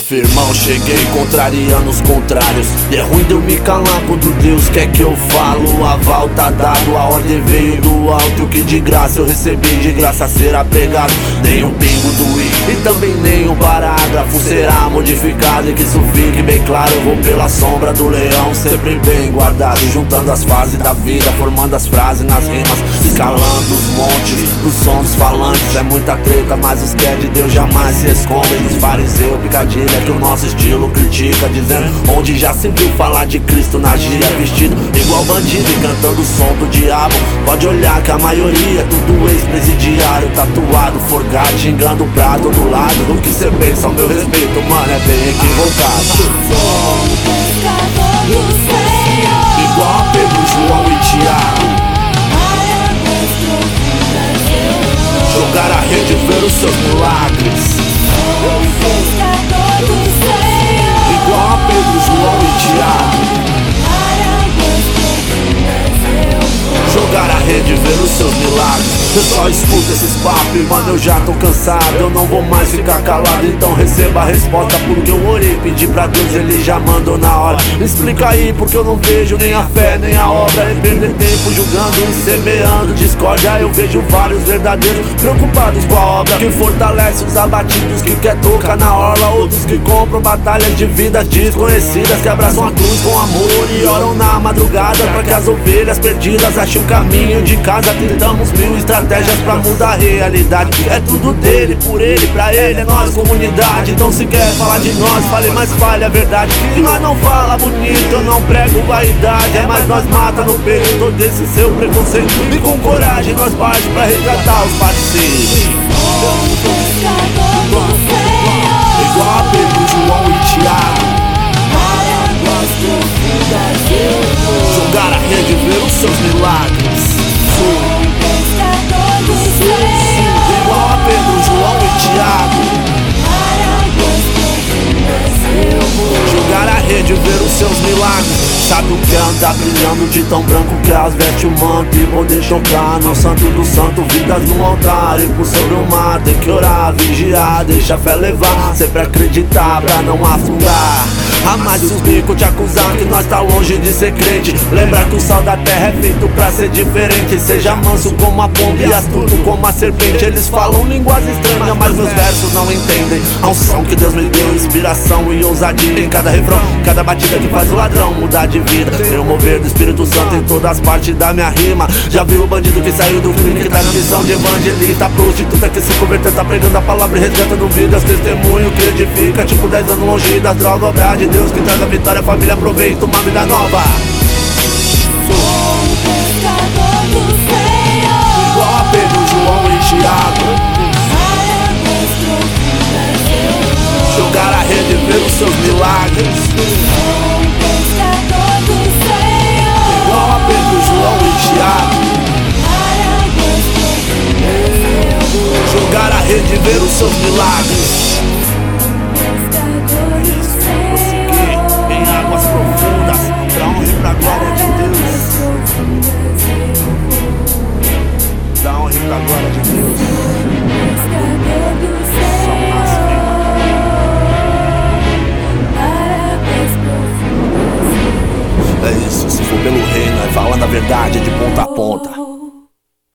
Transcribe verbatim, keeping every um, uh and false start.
firmão, cheguei contrariando os contrários. E é ruim de eu me calar quando Deus quer que eu falo. O aval tá dado, a ordem veio do alto. O que de graça eu recebi, de graça será pregado. Nem um pingo do i e também nem um parágrafo será modificado. E que isso fique bem claro, eu vou pela sombra do leão, sempre bem guardado, juntando as fases da vida, formando as frases nas rimas, escalando os montes, os sons dos falantes. É muita treta, mas os que é de Deus jamais se escondem dos fariseus. Picadilha que o nosso estilo critica, dizendo onde já se viu falar de Cristo na gíria, vestido igual bandido e cantando o som do diabo. Pode olhar que a maioria, tudo ex-presidiário, tatuado, forgado, xingando pra todo lado. Do que cê pensa, ao meu respeito, mano, é bem equivocado. Sou um pescador do Senhor, igual a Pedro, João e Tiago. águas profundas eu vou. Jogar a rede e ver os seus milagres. Sou um pescador do Senhor, Igual a Pedro, João e Tiago. águas profundas eu vou. Jogar a rede e ver os seus milagres. Eu só escuto esses papos, mano, eu já tô cansado. Eu não vou mais ficar calado, então receba a resposta. Porque eu orei, pedi pra Deus, ele já mandou na hora. Me explica aí, porque eu não vejo nem a fé, nem a obra. É perder tempo julgando e semeando discórdia. Eu vejo vários verdadeiros preocupados com a obra. Quem fortalece os abatidos, que quer tocar na orla. Outros que compram batalhas de vidas desconhecidas, que abraçam a cruz com amor e oram na madrugada pra que as ovelhas perdidas achem o caminho de casa. Tentamos mil estratégias pra mudar a realidade. É tudo dele, por ele, pra ele, é nós, comunidade. Então se quer falar de nós, fale, mas fale a verdade. Que nós não fala bonito, eu não prego vaidade. É mais nós mata no peito todo esse seu preconceito. E com coragem nós parte pra resgatar os parceiros. Sou um pescador do Senhor, Igual a Pedro, João e Tiago. águas profundas eu vou. Jogar a rede e ver os seus milagres. Sou um pescador do Senhor, Igual a Pedro, João e Tiago. águas profundas eu vou. Jogar a rede e ver os seus milagres. Sabe o que é andar brilhando de tão branco que as veste o manto e poder chocar no santo do santo, vidas no altar e por sobre o mar. Tem que orar, vigiar, deixa a fé levar, sempre acreditar pra não afundar. A mais os bicos te acusar que nós tá longe de ser crente. Lembrar que o sal da terra é feito pra ser diferente. Seja manso como a pomba e astuto como a serpente. Eles falam línguas estranhas, mas meus versos não entendem a unção que Deus me deu, inspiração e ousadia em cada refrão, cada batida que faz o ladrão mudar de vida. Tem o mover do Espírito Santo em todas as partes da minha rima. Já viu o bandido que saiu do crime, que tá na missão de evangelista, prostituta que se converteu, tá pregando a palavra e resgatando vidas. Testemunho que edifica, tipo dez anos longe das drogas. Obra de Deus que traz a vitória, a família aproveita uma vida nova. Sou um pescador do Senhor, Igual a Pedro, João e Tiago. águas profundas eu vou. Jogar a rede e ver os seus milagres. Sou um pescador do Senhor, Igual a Pedro, João e Tiago. águas profundas eu vou. Jogar a rede e ver os seus milagres. Pescador do Senhor, Seguir em águas profundas, pra honra e pra glória de Deus. profundas eu vou. Pra honra e pra glória de Deus. Pescador do Senhor, águas profundas eu vou. É isso, se for pelo reino, é falando a verdade de ponta a ponta.